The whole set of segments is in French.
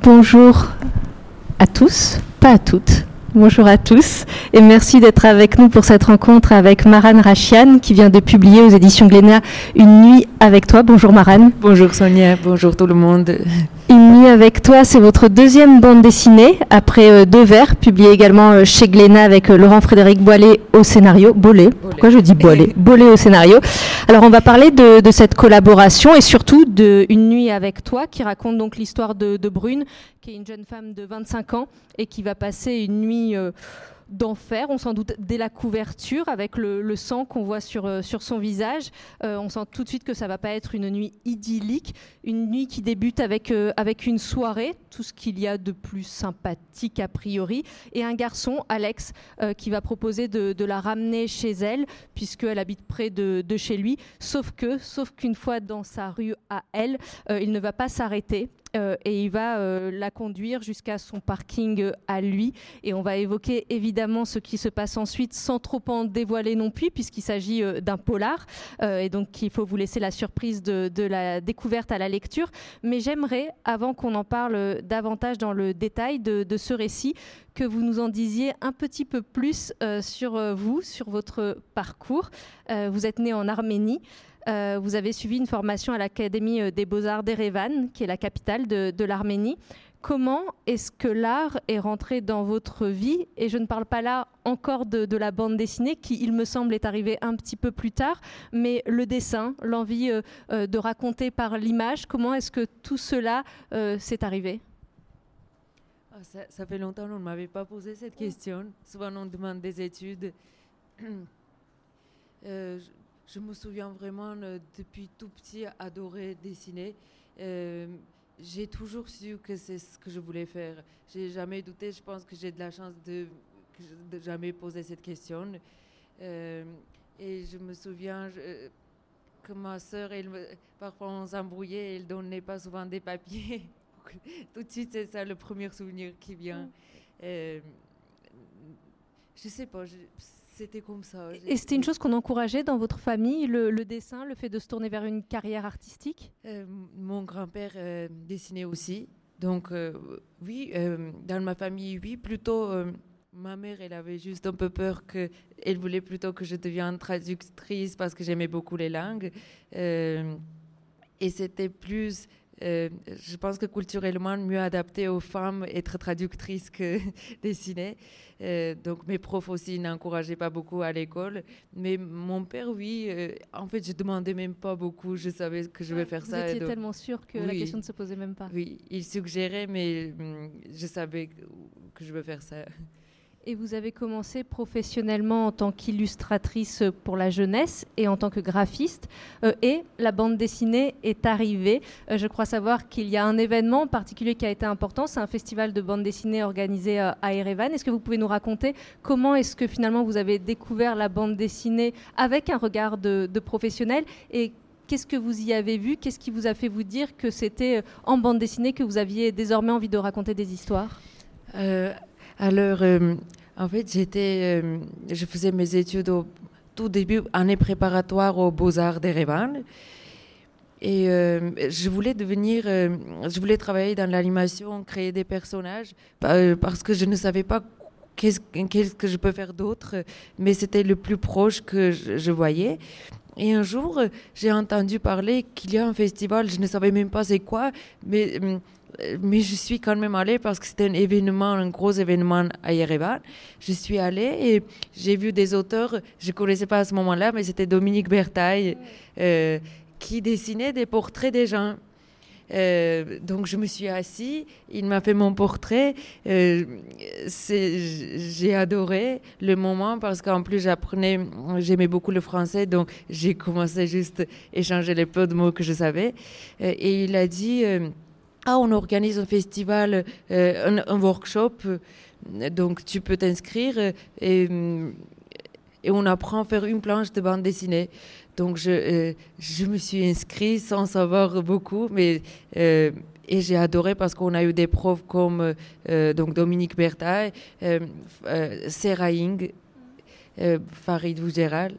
Bonjour à tous, pas à toutes. Bonjour à tous et merci d'être avec nous pour cette rencontre avec Maran Rachian qui vient de publier aux éditions Glénat Une nuit avec toi. Bonjour Maran. Bonjour Sonia, bonjour tout le monde. Une nuit avec toi, c'est votre deuxième bande dessinée après Deux vers, publié également chez Glénat avec Laurent-Frédéric Boilet au scénario. Boilet. Pourquoi je dis Boilet? Boilet au scénario. Alors on va parler de cette collaboration et surtout de Une nuit avec toi qui raconte donc l'histoire de Brune, qui est une jeune femme de 25 ans et qui va passer une nuit d'enfer, on s'en doute dès la couverture, avec le sang qu'on voit sur son visage. On sent tout de suite que ça ne va pas être une nuit idyllique, une nuit qui débute avec une soirée, tout ce qu'il y a de plus sympathique a priori, et un garçon, Alex, qui va proposer de la ramener chez elle, puisqu'elle habite près de chez lui, sauf qu'une fois dans sa rue à elle, il ne va pas s'arrêter. Et il va la conduire jusqu'à son parking à lui. Et on va évoquer évidemment ce qui se passe ensuite sans trop en dévoiler non plus, puisqu'il s'agit d'un polar. Et donc il faut vous laisser la surprise de la découverte à la lecture. Mais j'aimerais, avant qu'on en parle davantage dans le détail de ce récit, que vous nous en disiez un petit peu plus sur vous, sur votre parcours. Vous êtes né en Arménie. Vous avez suivi une formation à l'Académie des Beaux-Arts d'Erevan, qui est la capitale de l'Arménie. Comment est-ce que l'art est rentré dans votre vie? Et je ne parle pas là encore de la bande dessinée, qui, il me semble, est arrivée un petit peu plus tard, mais le dessin, l'envie de raconter par l'image, comment est-ce que tout cela s'est arrivé? Ça fait longtemps qu'on ne m'avait pas posé cette question. Souvent, on demande des études. Je me souviens vraiment, depuis tout petit, adorer dessiner. J'ai toujours su que c'est ce que je voulais faire. J'ai jamais douté. Je pense que j'ai de la chance de jamais poser cette question. Et je me souviens que ma sœur, parfois on s'embrouillait, elle donnait pas souvent des papiers. Tout de suite, c'est ça le premier souvenir qui vient. Je sais pas. C'était comme ça. Et c'était une chose qu'on encourageait dans votre famille, le dessin, le fait de se tourner vers une carrière artistique? Mon grand-père dessinait aussi. Donc, oui, dans ma famille, oui. Plutôt, ma mère, elle avait juste un peu peur elle voulait plutôt que je devienne traductrice parce que j'aimais beaucoup les langues. Et c'était plus... je pense que culturellement, mieux adapté aux femmes être traductrice que dessiner. Donc mes profs aussi n'encourageaient pas beaucoup à l'école. Mais mon père, oui, en fait, je ne demandais même pas beaucoup. Je savais que je vais faire ça. Vous étiez tellement sûre que la question ne se posait même pas. Oui, il suggérait, mais je savais que je vais faire ça. Et vous avez commencé professionnellement en tant qu'illustratrice pour la jeunesse et en tant que graphiste. Et la bande dessinée est arrivée. Je crois savoir qu'il y a un événement en particulier qui a été important. C'est un festival de bande dessinée organisé à Erevan. Est-ce que vous pouvez nous raconter comment est-ce que finalement vous avez découvert la bande dessinée avec un regard de professionnel? Et qu'est-ce que vous y avez vu? Qu'est-ce qui vous a fait vous dire que c'était en bande dessinée que vous aviez désormais envie de raconter des histoires? Alors, en fait, je faisais mes études au tout début, année préparatoire aux Beaux-Arts d'Erevan. Et je voulais travailler dans l'animation, créer des personnages, parce que je ne savais pas qu'est-ce que je peux faire d'autre, mais c'était le plus proche que je voyais. Et un jour, j'ai entendu parler qu'il y a un festival, je ne savais même pas c'est quoi, mais je suis quand même allée parce que c'était un gros événement à Erevan. Je suis allée et j'ai vu des auteurs, je ne connaissais pas à ce moment-là, mais c'était Dominique Bertaille qui dessinait des portraits des gens. Donc je me suis assise, il m'a fait mon portrait. J'ai adoré le moment parce qu'en plus j'aimais beaucoup le français, donc j'ai commencé juste à échanger les peu de mots que je savais. Et il a dit... on organise un festival, un workshop, donc tu peux t'inscrire et on apprend à faire une planche de bande dessinée. Donc je me suis inscrite sans savoir beaucoup, mais et j'ai adoré parce qu'on a eu des profs comme donc Dominique Bertaille, Sarah Ing, Farid Boudjeral.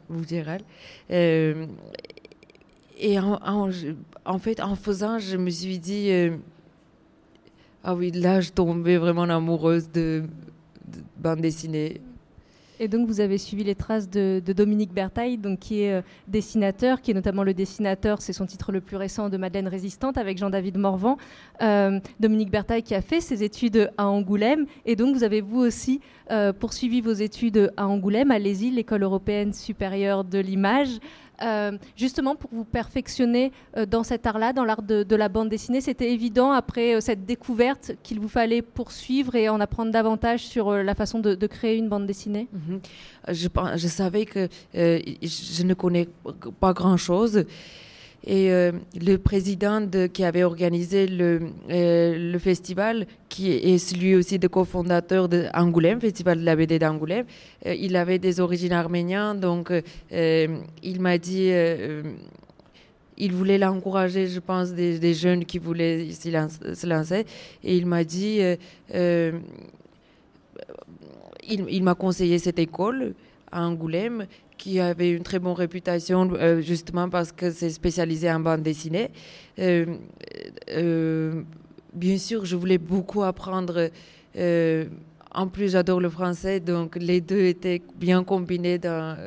Et en fait, en faisant, je me suis dit... Ah oui, là, je tombais vraiment amoureuse de bande dessinée. Et donc, vous avez suivi les traces de Dominique Bertaille, donc, qui est dessinateur, qui est notamment le dessinateur, c'est son titre le plus récent, de Madeleine Résistante, avec Jean-David Morvan. Dominique Bertaille qui a fait ses études à Angoulême. Et donc, vous avez vous aussi poursuivi vos études à Angoulême, à l'ESI, l'École européenne supérieure de l'image. Justement pour vous perfectionner dans cet art-là, dans l'art de la bande dessinée, c'était évident après cette découverte qu'il vous fallait poursuivre et en apprendre davantage sur la façon de créer une bande dessinée? Je savais que je ne connais pas grand-chose. Et le président qui avait organisé le festival, qui est celui aussi de cofondateur d'Angoulême, Festival de la BD d'Angoulême, il avait des origines arméniennes, donc il m'a dit, il voulait l'encourager, je pense, des jeunes qui voulaient se lancer, et il m'a dit, il m'a conseillé cette école à Angoulême, qui avait une très bonne réputation, justement parce que c'est spécialisé en bande dessinée. Bien sûr, je voulais beaucoup apprendre. En plus, j'adore le français, donc les deux étaient bien combinés dans...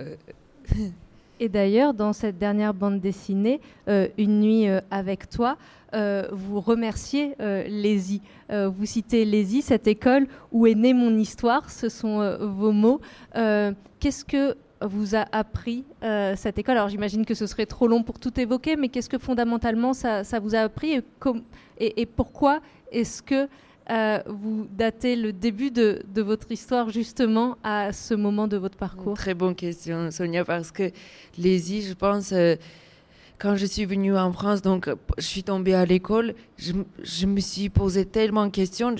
Et d'ailleurs, dans cette dernière bande dessinée, Une nuit avec toi, vous remerciez l'ESI. Vous citez l'ESI, cette école où est née mon histoire, ce sont vos mots. Qu'est-ce que vous a appris cette école? Alors j'imagine que ce serait trop long pour tout évoquer, mais qu'est-ce que fondamentalement ça vous a appris et pourquoi est-ce que vous datez le début de votre histoire justement à ce moment de votre parcours? Très bonne question, Sonia, parce que l'ESI, je pense, quand je suis venue en France, donc je suis tombée à l'école, je me suis posé tellement de questions.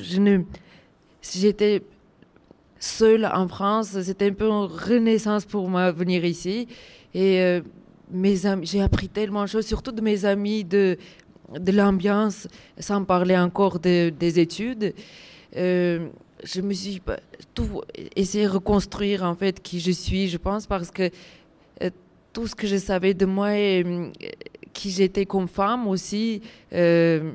J'étais seule en France, c'était un peu une renaissance pour moi venir ici. Et j'ai appris tellement de choses, surtout de mes amis, de l'ambiance, sans parler encore des études. Je me suis tout essayé de reconstruire en fait qui je suis, je pense, parce que tout ce que je savais de moi et qui j'étais comme femme aussi, j'ai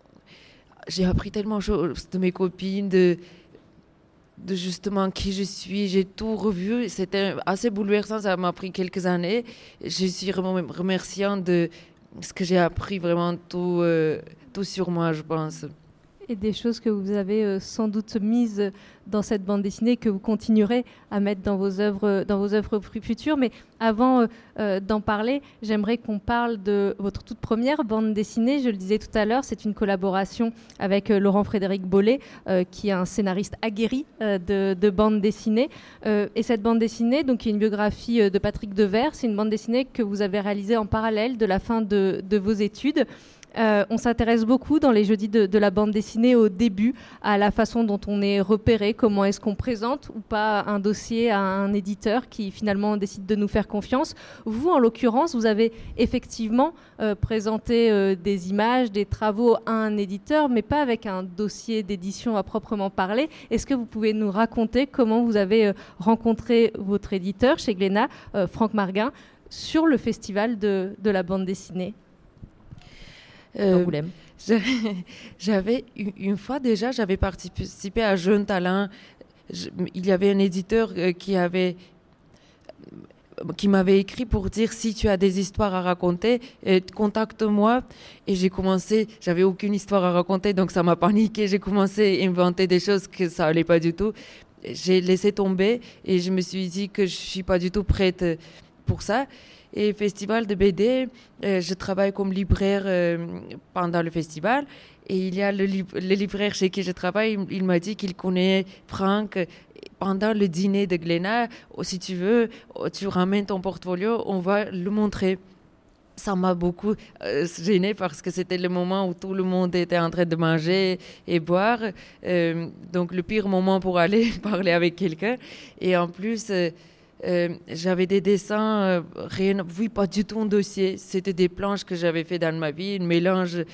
appris tellement de choses de mes copines, de justement qui je suis, j'ai tout revu. C'était assez bouleversant, ça m'a pris quelques années. Je suis vraiment remerciante de ce que j'ai appris, vraiment tout sur moi, je pense. Et des choses que vous avez sans doute mises dans cette bande dessinée, que vous continuerez à mettre dans vos œuvres futures. Mais avant d'en parler, j'aimerais qu'on parle de votre toute première bande dessinée. Je le disais tout à l'heure, c'est une collaboration avec Laurent-Frédéric Bollé, qui est un scénariste aguerri de bande dessinée. Et cette bande dessinée, donc, qui est une biographie de Patrick Devers, c'est une bande dessinée que vous avez réalisée en parallèle de la fin de vos études. On s'intéresse beaucoup dans les jeudis de la bande dessinée au début à la façon dont on est repéré, comment est-ce qu'on présente ou pas un dossier à un éditeur qui finalement décide de nous faire confiance. Vous, en l'occurrence, vous avez effectivement présenté des images, des travaux à un éditeur, mais pas avec un dossier d'édition à proprement parler. Est-ce que vous pouvez nous raconter comment vous avez rencontré votre éditeur chez Glénat, Franck Marguin, sur le festival de la bande dessinée d'Angoulême? J'avais une fois déjà, j'avais participé à Jeunes Talents. Il y avait un éditeur qui m'avait écrit pour dire si tu as des histoires à raconter, contacte-moi. Et j'avais aucune histoire à raconter, donc ça m'a paniqué. J'ai commencé à inventer des choses que ça allait pas du tout. J'ai laissé tomber et je me suis dit que je suis pas du tout prête pour ça. Et festival de BD, je travaille comme libraire pendant le festival. Et il y a le libraire chez qui je travaille, il m'a dit qu'il connaît Franck. Pendant le dîner de Glénat, si tu veux, tu ramènes ton portfolio, on va le montrer. Ça m'a beaucoup gênée parce que c'était le moment où tout le monde était en train de manger et boire. Donc le pire moment pour aller parler avec quelqu'un. Et en plus... j'avais des dessins, oui, pas du tout un dossier. C'était des planches que j'avais fait dans ma vie, un mélange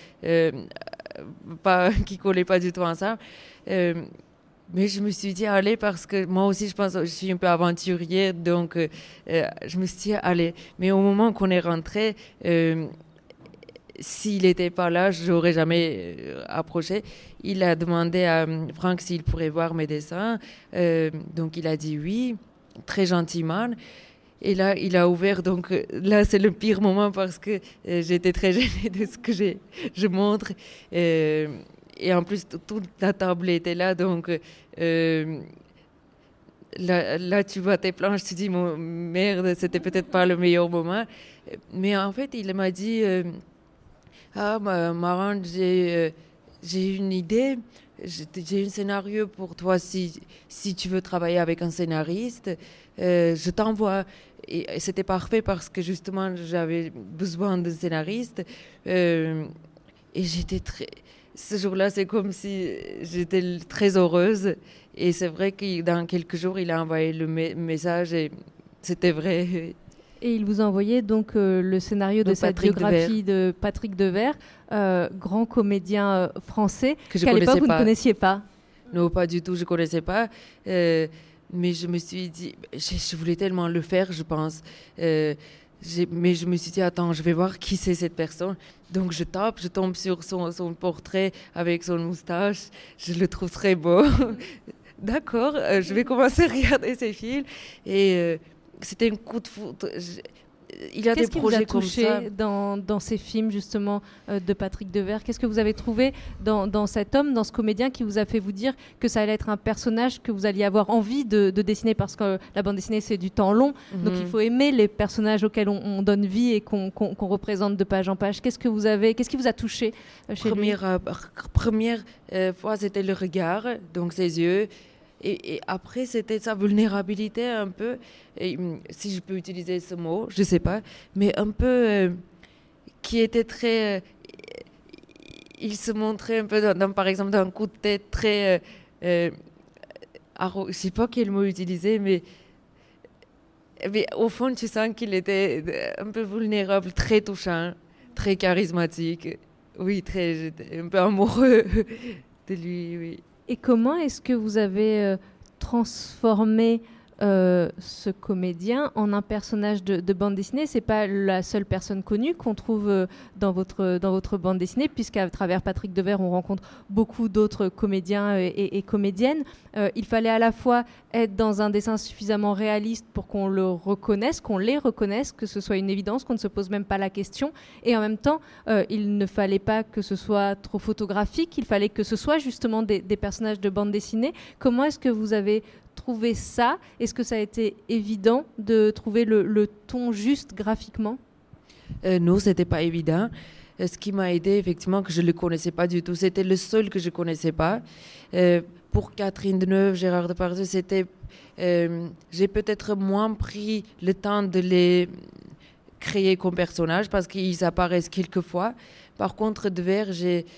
qui collait pas du tout ensemble. Mais je me suis dit, allez, parce que moi aussi, je pense, je suis un peu aventurière, donc je me suis dit, allez. Mais au moment qu'on est rentré, s'il n'était pas là, je n'aurais jamais approché. Il a demandé à Franck s'il pourrait voir mes dessins. Donc, il a dit oui, très gentiment. Et là, il a ouvert. Donc, là, c'est le pire moment parce que j'étais très gênée de ce que je montre. Et en plus, toute la table était là. Donc, là, tu vois tes planches, tu dis, merde, c'était peut-être pas le meilleur moment. Mais en fait, il m'a dit... Marrant, j'ai une idée, j'ai un scénario pour toi si tu veux travailler avec un scénariste, je t'envoie. Et c'était parfait parce que justement, j'avais besoin de scénariste. Et ce jour-là, c'est comme si j'étais très heureuse. Et c'est vrai que dans quelques jours, il a envoyé le message et c'était vrai. Et il vous a envoyé donc le scénario de cette biographie de Patrick Devers, grand comédien français, qu'à l'époque vous ne connaissiez pas. Non, pas du tout, je ne connaissais pas. Mais je me suis dit, je voulais tellement le faire, je pense. Mais je me suis dit, attends, je vais voir qui c'est cette personne. Donc je tombe sur son portrait avec son moustache. Je le trouve très beau. D'accord, je vais commencer à regarder ses films. Et... c'était un coup de foudre. Il a des projets comme ça. Qu'est-ce qui vous a touché dans ces films, justement, de Patrick Devers? Qu'est-ce que vous avez trouvé dans cet homme, dans ce comédien, qui vous a fait vous dire que ça allait être un personnage que vous alliez avoir envie de dessiner? Parce que la bande dessinée, c'est du temps long. Donc, il faut aimer les personnages auxquels on donne vie et qu'on représente de page en page. Qu'est-ce qui vous a touché chez lui? Première fois, c'était le regard, donc ses yeux. Et après, c'était sa vulnérabilité un peu, et, si je peux utiliser ce mot, je ne sais pas, mais un peu qui était très... il se montrait un peu, par exemple, d'un coup de tête très... je ne sais pas quel mot utiliser, mais au fond, tu sens qu'il était un peu vulnérable, très touchant, très charismatique. Oui, j'étais un peu amoureux de lui, oui. Et comment est-ce que vous avez transformé ce comédien en un personnage de bande dessinée? C'est pas la seule personne connue qu'on trouve dans votre bande dessinée, puisqu'à travers Patrick Devers, on rencontre beaucoup d'autres comédiens et comédiennes. Il fallait à la fois être dans un dessin suffisamment réaliste pour qu'on les reconnaisse, que ce soit une évidence, qu'on ne se pose même pas la question. Et en même temps, il ne fallait pas que ce soit trop photographique, il fallait que ce soit justement des personnages de bande dessinée. Comment est-ce que vous avez trouvé ça? Est-ce que ça a été évident de trouver le ton juste graphiquement? Non, c'était pas évident. Ce qui m'a aidé, effectivement, que je le connaissais pas du tout. C'était le seul que je connaissais pas. Pour Catherine Deneuve, Gérard Depardieu, j'ai peut-être moins pris le temps de les créer comme personnages parce qu'ils apparaissent quelques fois. Par contre, Devers,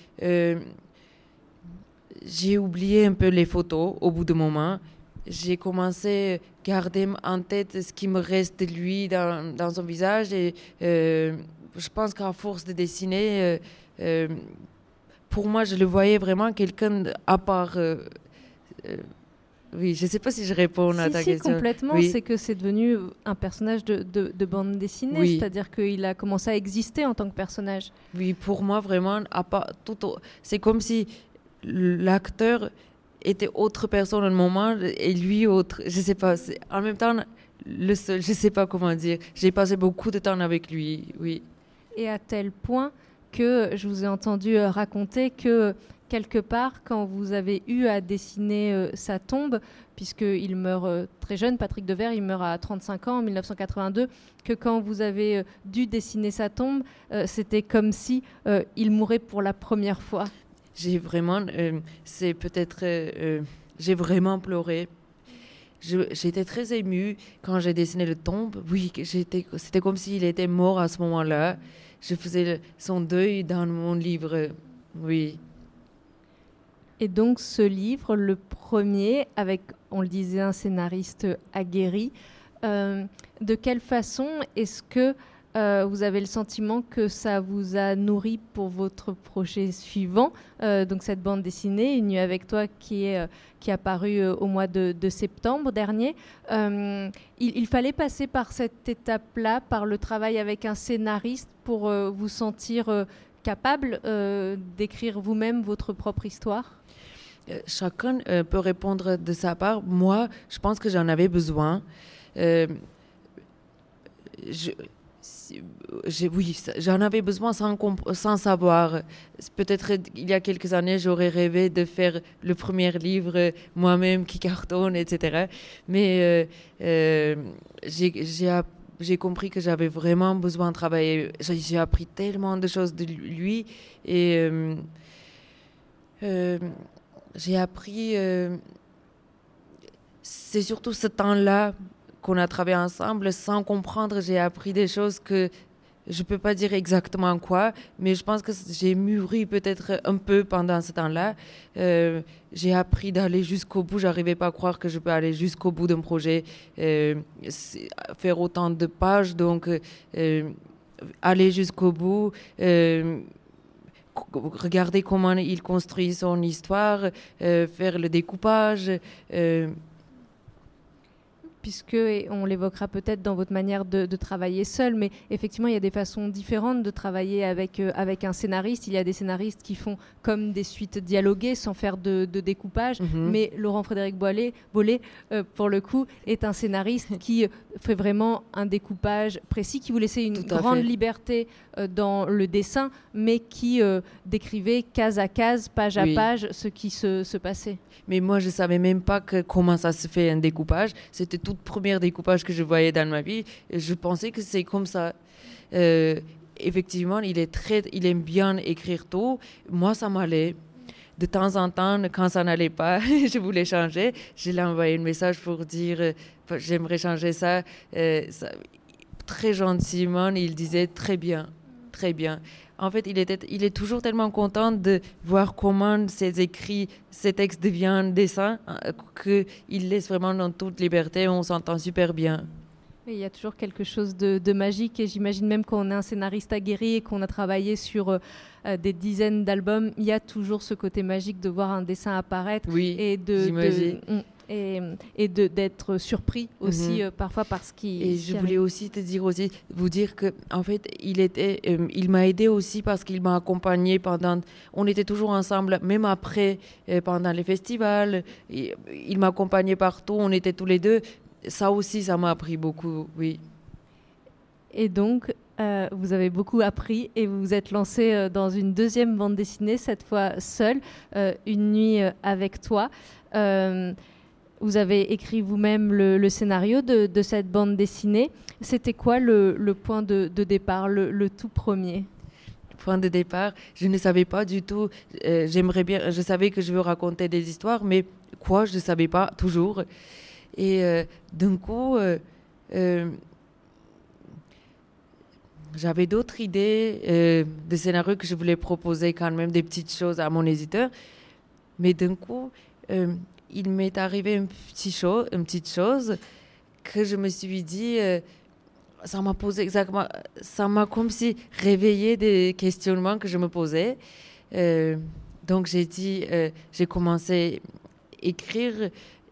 j'ai oublié un peu les photos au bout d'un moment. J'ai commencé à garder en tête ce qui me reste de lui dans son visage et je pense qu'à force de dessiner, pour moi, je le voyais vraiment quelqu'un à part. Oui, je ne sais pas si je réponds à ta question. Complètement, oui. C'est que c'est devenu un personnage de bande dessinée, oui. C'est-à-dire qu'il a commencé à exister en tant que personnage. Oui, pour moi, vraiment, c'est comme si l'acteur était autre personne à un moment et lui autre. Je ne sais pas, en même temps, le seul, je ne sais pas comment dire. J'ai passé beaucoup de temps avec lui, oui. Et à tel point que je vous ai entendu raconter que quelque part, quand vous avez eu à dessiner sa tombe, puisqu'il meurt très jeune, Patrick Devers, il meurt à 35 ans en 1982, que quand vous avez dû dessiner sa tombe, c'était comme si il mourait pour la première fois. J'ai vraiment, j'ai vraiment pleuré. J'étais très émue quand j'ai dessiné le tombe. Oui, c'était comme s'il était mort à ce moment-là. Je faisais son deuil dans mon livre, oui. Et donc ce livre, le premier, avec, on le disait, un scénariste aguerri, de quelle façon est-ce que vous avez le sentiment que ça vous a nourri pour votre projet suivant, donc cette bande dessinée, Une nuit avec toi, qui est apparue au mois de septembre dernier. Il fallait passer par cette étape-là, par le travail avec un scénariste pour vous sentir capable d'écrire vous-même votre propre histoire ? Chacun peut répondre de sa part. Moi, je pense que j'en avais besoin. Oui, j'en avais besoin sans savoir. Peut-être il y a quelques années, j'aurais rêvé de faire le premier livre moi-même qui cartonne, etc. Mais j'ai compris que j'avais vraiment besoin de travailler. J'ai appris tellement de choses de lui et j'ai appris. C'est surtout ce temps-là qu'on a travaillé ensemble, sans comprendre, j'ai appris des choses que je peux pas dire exactement quoi, mais je pense que j'ai mûri peut-être un peu pendant ce temps-là. J'ai appris d'aller jusqu'au bout. J'arrivais pas à croire que je peux aller jusqu'au bout d'un projet, faire autant de pages, donc aller jusqu'au bout. Regarder comment il construit son histoire, faire le découpage. Puisque, et on l'évoquera peut-être dans votre manière de travailler seul, mais effectivement, il y a des façons différentes de travailler avec un scénariste. Il y a des scénaristes qui font comme des suites dialoguées sans faire de découpage, mais Laurent-Frédéric Bollé, pour le coup, est un scénariste qui fait vraiment un découpage précis, qui vous laissait une grande liberté dans le dessin, mais qui décrivait case à case, page à page, ce qui se passait. Mais moi, je savais même pas comment ça se fait un découpage. C'était tout premier découpage que je voyais dans ma vie. Et je pensais que c'est comme ça. Effectivement, il aime bien écrire tout. Moi, ça m'allait. De temps en temps, quand ça n'allait pas, je voulais changer. Je lui ai envoyé un message pour dire j'aimerais changer ça. Très gentiment, il disait très bien, très bien. En fait, il est toujours tellement content de voir comment ses écrits, ses textes deviennent dessins, qu'il laisse vraiment dans toute liberté. On s'entend super bien. Il y a toujours quelque chose de magique, et j'imagine même qu'on est un scénariste aguerri et qu'on a travaillé sur des dizaines d'albums, il y a toujours ce côté magique de voir un dessin apparaître et d'être surpris aussi parfois parce qu'il... Et je voulais aussi vous dire que en fait il m'a aidé aussi parce qu'il m'a accompagné on était toujours ensemble même après pendant les festivals, il m'a accompagné partout, on était tous les deux. Ça aussi, ça m'a appris beaucoup, oui. Et donc, vous avez beaucoup appris et vous vous êtes lancé dans une deuxième bande dessinée, cette fois seule, Une nuit avec toi. Vous avez écrit vous-même le scénario de cette bande dessinée. C'était quoi le point de départ, le tout premier ? Point de départ, je ne savais pas du tout. Je savais que je veux raconter des histoires, mais quoi, je ne savais pas toujours. Et d'un coup, j'avais d'autres idées de scénarios que je voulais proposer quand même, des petites choses à mon éditeur. Mais d'un coup, il m'est arrivé une petite chose que je me suis dit, ça m'a comme si réveillé des questionnements que je me posais. Donc j'ai commencé à écrire,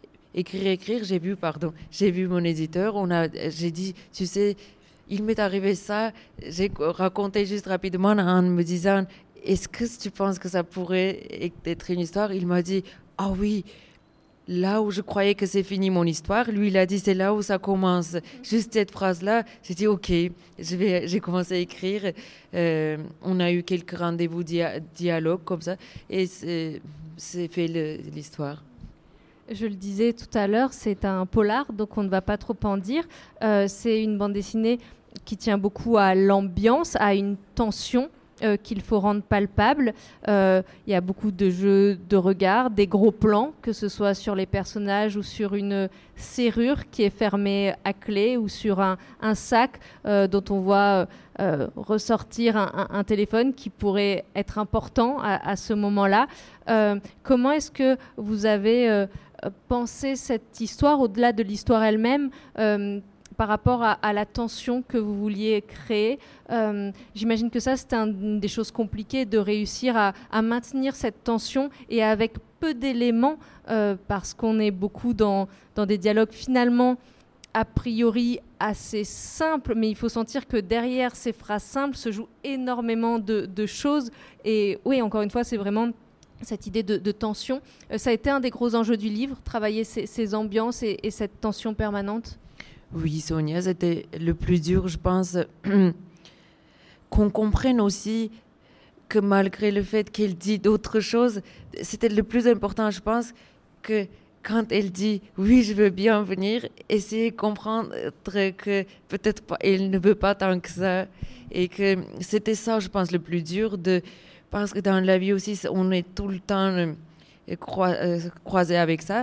j'ai vu mon éditeur, j'ai dit, tu sais, il m'est arrivé ça, j'ai raconté juste rapidement en me disant, est-ce que tu penses que ça pourrait être une histoire? Il m'a dit, ah oui, là où je croyais que c'est fini mon histoire, lui il a dit c'est là où ça commence. Juste cette phrase-là, j'ai dit ok, j'ai commencé à écrire, on a eu quelques rendez-vous dialogues comme ça, et c'est fait l'histoire. Je le disais tout à l'heure, c'est un polar, donc on ne va pas trop en dire. C'est une bande dessinée qui tient beaucoup à l'ambiance, à une tension qu'il faut rendre palpable. Il y a beaucoup de jeux de regard, des gros plans, que ce soit sur les personnages ou sur une serrure qui est fermée à clé ou sur un sac dont on voit ressortir un téléphone qui pourrait être important à ce moment-là. Comment est-ce que vous avez pensé cette histoire, au-delà de l'histoire elle-même, par rapport à la tension que vous vouliez créer? J'imagine que ça, c'était une des choses compliquées, de réussir à maintenir cette tension et avec peu d'éléments, parce qu'on est beaucoup dans des dialogues finalement a priori assez simple, mais il faut sentir que derrière ces phrases simples se joue énormément de choses. Et oui, encore une fois, c'est vraiment cette idée de tension. Ça a été un des gros enjeux du livre, travailler ces ambiances et cette tension permanente. Oui, Sonia, c'était le plus dur, je pense, qu'on comprenne aussi que malgré le fait qu'elle dit d'autres choses, c'était le plus important, je pense, que quand elle dit « oui, je veux bien venir », essayer de comprendre que peut-être pas, elle ne veut pas tant que ça. Et que c'était ça, je pense, le plus dur, parce que dans la vie aussi, on est tout le temps croisé avec ça.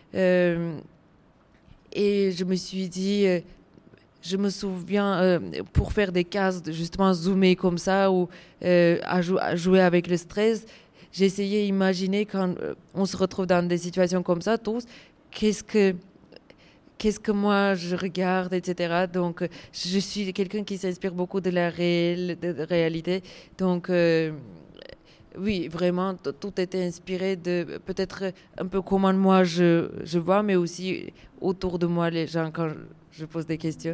Et je me suis dit... je me souviens, pour faire des cases, justement, zoomer comme ça, ou à jouer avec le stress, j'ai essayé d'imaginer quand on se retrouve dans des situations comme ça, tous, qu'est-ce que moi je regarde, etc. Donc, je suis quelqu'un qui s'inspire beaucoup de la réalité. Donc, oui, vraiment, tout était inspiré de peut-être un peu comment moi je vois, mais aussi autour de moi, les gens, quand je pose des questions.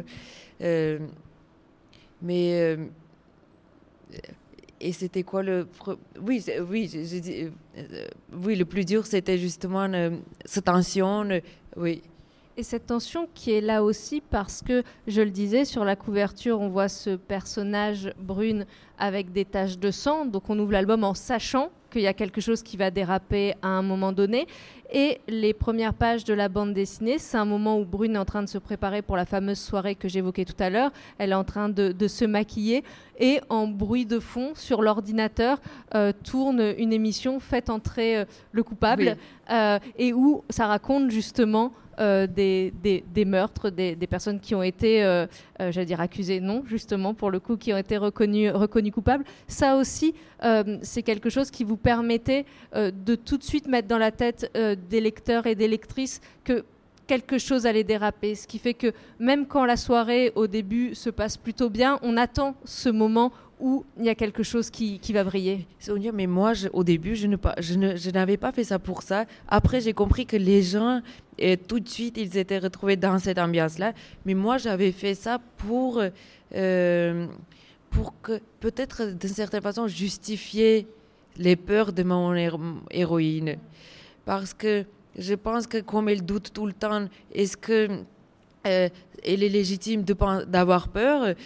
Et c'était quoi oui, j'ai dit, oui, le plus dur, c'était justement cette tension, oui. Et cette tension qui est là aussi parce que, je le disais, sur la couverture, on voit ce personnage brune avec des taches de sang. Donc on ouvre l'album en sachant qu'il y a quelque chose qui va déraper à un moment donné. Et les premières pages de la bande dessinée, c'est un moment où Brune est en train de se préparer pour la fameuse soirée que j'évoquais tout à l'heure. Elle est en train de se maquiller et en bruit de fond, sur l'ordinateur, tourne une émission Faites entrer le coupable, oui. Et où ça raconte justement des meurtres, des personnes qui ont été, j'allais dire accusées, non, justement, pour le coup, qui ont été reconnues coupables. Ça aussi, c'est quelque chose qui vous permettait de tout de suite mettre dans la tête des lecteurs et des lectrices que quelque chose allait déraper. Ce qui fait que même quand la soirée, au début, se passe plutôt bien, on attend ce moment où il y a quelque chose qui va briller. Sonia, mais moi, au début, je n'avais pas fait ça pour ça. Après, j'ai compris que les gens, tout de suite, ils étaient retrouvés dans cette ambiance-là. Mais moi, j'avais fait ça pour que, peut-être, d'une certaine façon, justifier les peurs de mon héroïne. Parce que je pense que comme elle doute tout le temps, est-ce que elle est légitime d'avoir peur?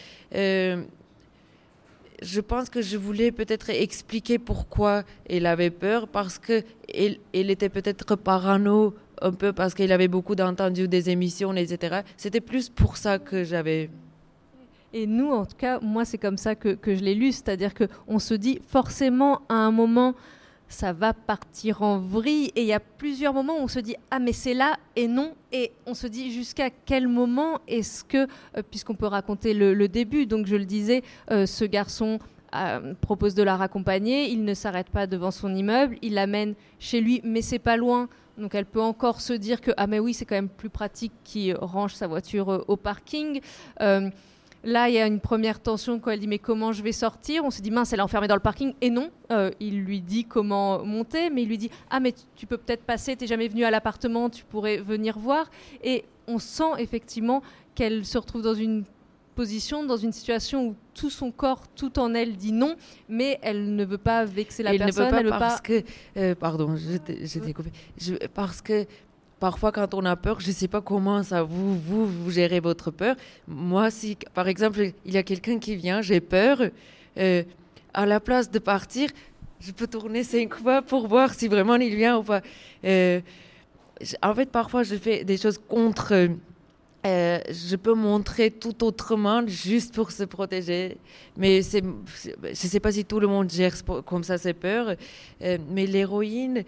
Je pense que je voulais peut-être expliquer pourquoi elle avait peur, parce qu'elle était peut-être parano un peu, parce qu'elle avait beaucoup entendu des émissions, etc. C'était plus pour ça que j'avais... Et nous, en tout cas, moi, c'est comme ça que je l'ai lu, c'est-à-dire qu'on se dit forcément à un moment... ça va partir en vrille, et il y a plusieurs moments où on se dit « Ah, mais c'est là » et non, et on se dit jusqu'à quel moment est-ce que, puisqu'on peut raconter le début, donc je le disais, ce garçon propose de la raccompagner, il ne s'arrête pas devant son immeuble, il l'amène chez lui, mais c'est pas loin, donc elle peut encore se dire que « Ah, mais oui, c'est quand même plus pratique qu'il range sa voiture au parking ». Là, il y a une première tension quand elle dit « mais comment je vais sortir ?» On se dit « mince, elle est enfermée dans le parking ». Et non, il lui dit comment monter, mais il lui dit « ah, mais tu peux peut-être passer, t'es jamais venu à l'appartement, tu pourrais venir voir ». Et on sent effectivement qu'elle se retrouve dans une position, dans une situation où tout son corps, tout en elle dit non, mais elle ne veut pas vexer la personne. Elle ne veut pas parce que... pardon, je t'ai coupé. Parce que... Parfois, quand on a peur, je ne sais pas comment ça vous gérez votre peur. Moi, si, par exemple, il y a quelqu'un qui vient, j'ai peur, à la place de partir, je peux tourner 5 fois pour voir si vraiment il vient ou pas. En fait, parfois, je fais des choses contre... je peux montrer tout autrement juste pour se protéger. Mais je ne sais pas si tout le monde gère comme ça ses peurs. Mais l'héroïne,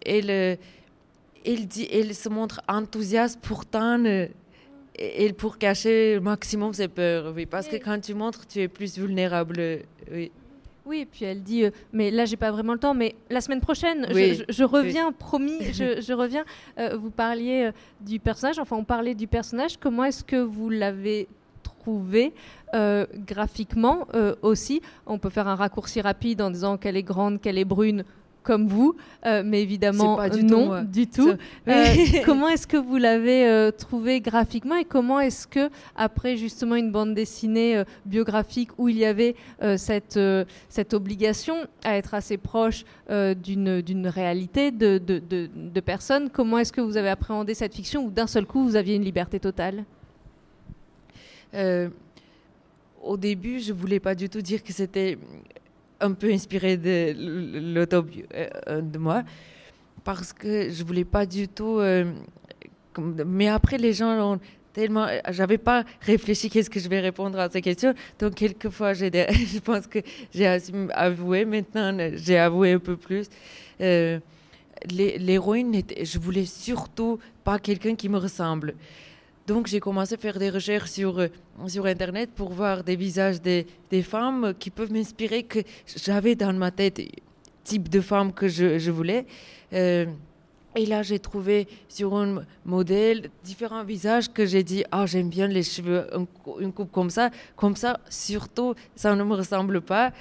elle se montre enthousiaste pourtant pour cacher au maximum ses peurs. Oui, parce que quand tu montres, tu es plus vulnérable. Oui. Oui, et puis elle dit mais là j'ai pas vraiment le temps, mais la semaine prochaine je reviens, oui. Promis, je reviens. Vous parliez du personnage, enfin on parlait du personnage. Comment est-ce que vous l'avez trouvé graphiquement aussi? On peut faire un raccourci rapide en disant qu'elle est grande, qu'elle est brune. comme vous, mais évidemment non du tout. Oui. Comment est-ce que vous l'avez trouvé graphiquement et comment est-ce que après justement une bande dessinée biographique où il y avait cette obligation à être assez proche d'une réalité de personnes, comment est-ce que vous avez appréhendé cette fiction où d'un seul coup vous aviez une liberté totale? Au début, je voulais pas du tout dire que c'était un peu inspiré de de moi, parce que je voulais pas du tout. Mais après, les gens ont tellement. J'avais pas réfléchi qu'est-ce que je vais répondre à ces questions. Donc, quelquefois, je pense que j'ai avoué. Maintenant, j'ai avoué un peu plus. L'héroïne, je voulais surtout pas quelqu'un qui me ressemble. Donc, j'ai commencé à faire des recherches sur Internet pour voir des visages des femmes qui peuvent m'inspirer, que j'avais dans ma tête type de femme que je voulais. Et là, j'ai trouvé sur un modèle différents visages que j'ai dit, j'aime bien les cheveux, une coupe comme ça, surtout, ça ne me ressemble pas.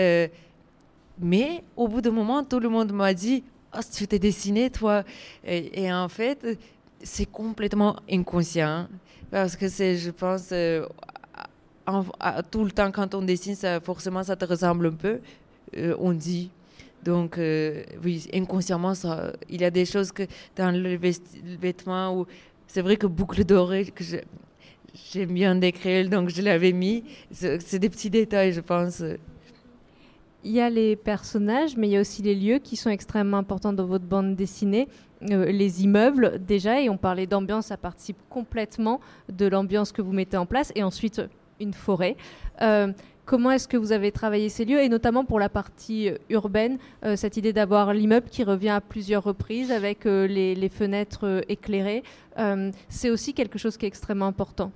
Mais au bout d'un moment, tout le monde m'a dit, tu t'es dessiné, toi. Et en fait, c'est complètement inconscient, parce que je pense, tout le temps quand on dessine, forcément ça te ressemble un peu, on dit. Donc oui, inconsciemment, il y a des choses que dans le vêtement, où c'est vrai que boucle dorée, que j'aime bien décrire, donc je l'avais mis. C'est des petits détails, je pense. Il y a les personnages, mais il y a aussi les lieux qui sont extrêmement importants dans votre bande dessinée. Les immeubles, déjà, et on parlait d'ambiance, ça participe complètement de l'ambiance que vous mettez en place. Et ensuite, une forêt. Comment est-ce que vous avez travaillé ces lieux, et notamment pour la partie urbaine, cette idée d'avoir l'immeuble qui revient à plusieurs reprises avec les fenêtres éclairées, c'est aussi quelque chose qui est extrêmement important.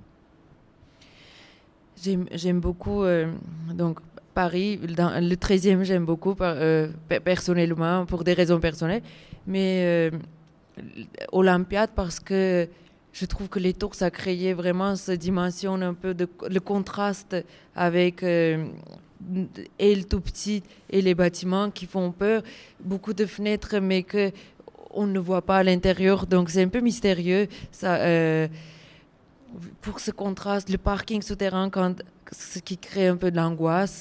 J'aime beaucoup donc Paris, dans le 13e, j'aime beaucoup personnellement, pour des raisons personnelles, mais Olympiade, parce que je trouve que les tours, ça créait vraiment cette dimension un peu le contraste avec et le tout petit et les bâtiments qui font peur. Beaucoup de fenêtres, mais que on ne voit pas à l'intérieur, donc c'est un peu mystérieux. Ça, pour ce contraste, le parking souterrain, ce qui crée un peu de l'angoisse,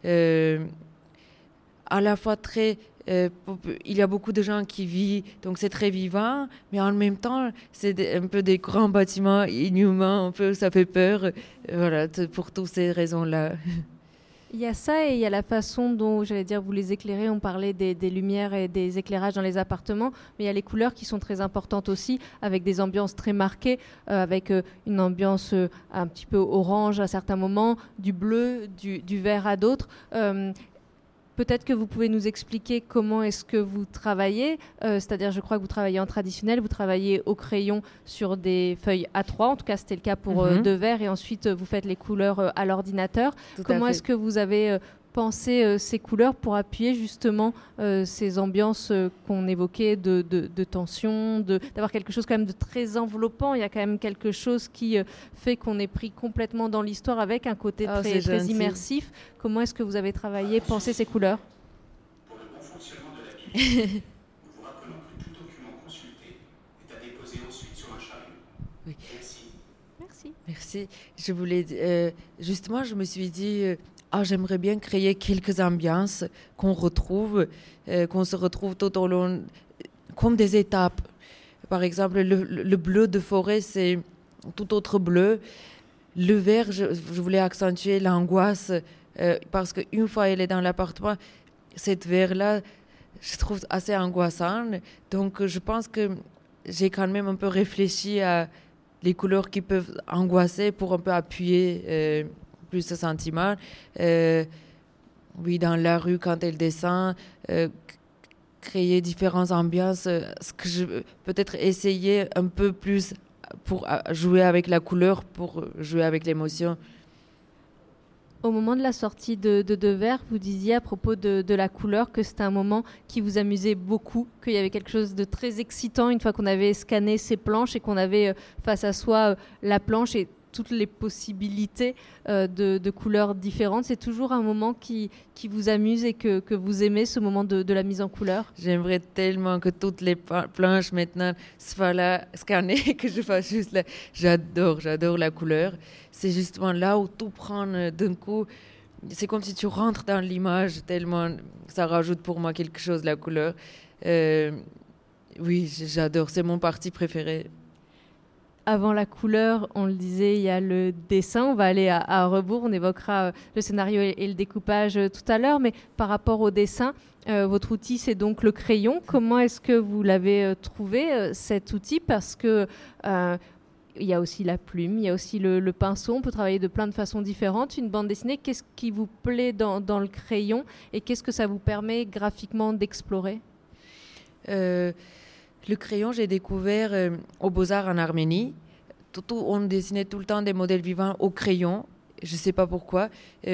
à la fois très. Il y a beaucoup de gens qui vivent, donc c'est très vivant, mais en même temps, c'est un peu des grands bâtiments inhumains, un peu, ça fait peur. Voilà, pour toutes ces raisons-là. Il y a ça, et il y a la façon dont, j'allais dire, vous les éclairez. On parlait des lumières et des éclairages dans les appartements, mais il y a les couleurs qui sont très importantes aussi, avec des ambiances très marquées, avec une ambiance un petit peu orange à certains moments, du bleu, du vert à d'autres. Peut-être que vous pouvez nous expliquer comment est-ce que vous travaillez, c'est-à-dire, je crois que vous travaillez en traditionnel, vous travaillez au crayon sur des feuilles A3, en tout cas c'était le cas pour Devers, et ensuite vous faites les couleurs à l'ordinateur. Comment est-ce que vous avez pensé ces couleurs pour appuyer justement ces ambiances qu'on évoquait de tension, d'avoir quelque chose quand même de très enveloppant? Il y a quand même quelque chose qui fait qu'on est pris complètement dans l'histoire, avec un côté très immersif. Comment est-ce que vous avez travaillé, pensé ces couleurs? Pour le bon fonctionnement de la pièce, nous vous rappelons que tout document consulté est à déposer ensuite sur un chariot. Oui. Merci. Merci. Je voulais justement, je me suis dit, j'aimerais bien créer quelques ambiances qu'on se retrouve tout au long, comme des étapes. Par exemple, le bleu de forêt, c'est tout autre bleu. Le vert, je voulais accentuer l'angoisse, parce qu'une fois elle est dans l'appartement, cette vert-là, je trouve assez angoissant. Donc, je pense que j'ai quand même un peu réfléchi à les couleurs qui peuvent angoisser pour un peu appuyer plus ce sentiment. Oui, dans la rue, quand elle descend, créer différentes ambiances, ce que je peut-être essayer un peu plus pour jouer avec la couleur, pour jouer avec l'émotion. Au moment de la sortie de Devers, vous disiez à propos de la couleur que c'était un moment qui vous amusait beaucoup, qu'il y avait quelque chose de très excitant une fois qu'on avait scanné ces planches et qu'on avait face à soi la planche et toutes les possibilités de couleurs différentes. C'est toujours un moment qui vous amuse et que vous aimez, ce moment de la mise en couleur? J'aimerais tellement que toutes les planches maintenant soient là, scannées, que je fasse juste là. J'adore la couleur. C'est justement là où tout prend d'un coup. C'est comme si tu rentres dans l'image, tellement ça rajoute pour moi quelque chose, la couleur. Oui, j'adore, c'est mon parti préféré. Avant la couleur, on le disait, il y a le dessin. On va aller à rebours, on évoquera le scénario et le découpage tout à l'heure, mais par rapport au dessin, votre outil, c'est donc le crayon. Comment est-ce que vous l'avez trouvé, cet outil? Parce que il y a aussi la plume, il y a aussi le pinceau. On peut travailler de plein de façons différentes. Une bande dessinée, qu'est-ce qui vous plaît dans le crayon et qu'est-ce que ça vous permet graphiquement d'explorer? Le crayon, j'ai découvert aux Beaux-Arts en Arménie. On dessinait tout le temps des modèles vivants au crayon. Je ne sais pas pourquoi.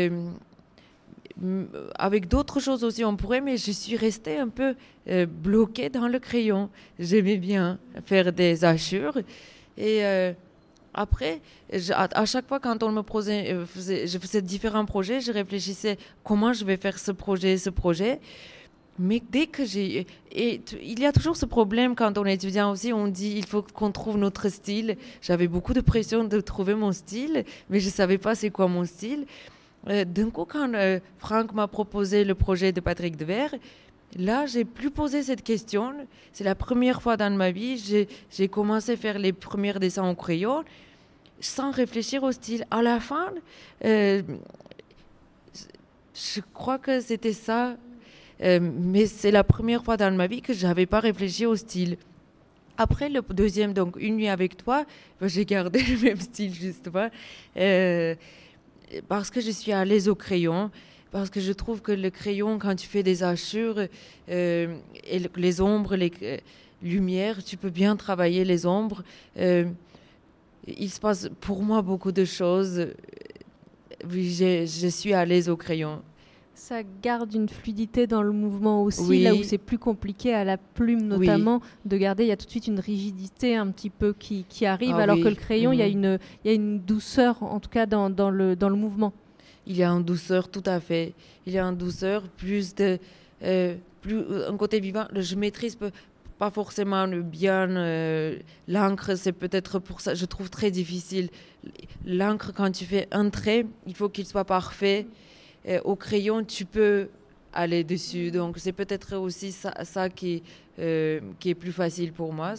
Avec d'autres choses aussi, on pourrait, mais je suis restée un peu bloquée dans le crayon. J'aimais bien faire des hachures. Et après, à chaque fois, quand on me posait, je faisais différents projets, je réfléchissais comment je vais faire ce projet. Mais dès que il y a toujours ce problème quand on est étudiant aussi, on dit il faut qu'on trouve notre style. J'avais beaucoup de pression de trouver mon style, mais je ne savais pas c'est quoi mon style. D'un coup, quand Franck m'a proposé le projet de Patrick Devers, là, j'ai plus posé cette question. C'est la première fois dans ma vie, j'ai commencé à faire les premiers dessins au crayon sans réfléchir au style. À la fin, je crois que c'était ça. Mais c'est la première fois dans ma vie que je n'avais pas réfléchi au style. Après le deuxième, donc Une nuit avec toi, j'ai gardé le même style justement, parce que je suis à l'aise au crayon, parce que je trouve que le crayon, quand tu fais des hachures, et les ombres, les lumières, tu peux bien travailler les ombres. Il se passe pour moi beaucoup de choses. Je suis à l'aise au crayon. Ça garde une fluidité dans le mouvement aussi, oui. Là où c'est plus compliqué à la plume notamment, de garder, il y a tout de suite une rigidité un petit peu qui arrive, alors que le crayon, il y a une douceur, en tout cas dans le mouvement. Il y a une douceur, tout à fait. Il y a une douceur, plus un côté vivant. Je maîtrise pas forcément bien l'encre, c'est peut-être pour ça, je trouve très difficile. L'encre, quand tu fais un trait, il faut qu'il soit parfait. Au crayon, tu peux aller dessus. Donc, c'est peut-être aussi ça qui est plus facile pour moi.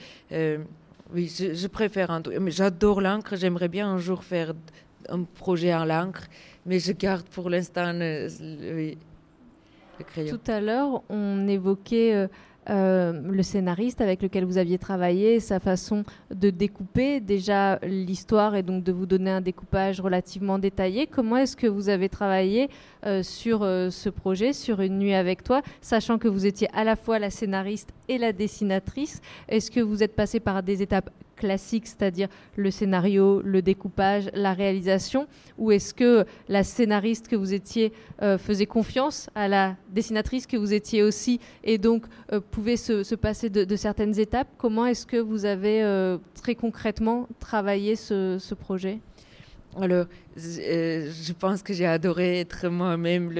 Oui, je préfère. Mais j'adore l'encre. J'aimerais bien un jour faire un projet en l'encre. Mais je garde pour l'instant le crayon. Tout à l'heure, on évoquait le scénariste avec lequel vous aviez travaillé, sa façon de découper déjà l'histoire et donc de vous donner un découpage relativement détaillé. Comment est-ce que vous avez travaillé sur ce projet, sur Une nuit avec toi, sachant que vous étiez à la fois la scénariste et la dessinatrice? Est-ce que vous êtes passé par des étapes classiques, c'est-à-dire le scénario, le découpage, la réalisation, ou est-ce que la scénariste que vous étiez faisait confiance à la dessinatrice que vous étiez aussi et donc pouvait se passer de certaines étapes? Comment est-ce que vous avez très concrètement travaillé ce projet? Alors, je pense que j'ai adoré être moi-même.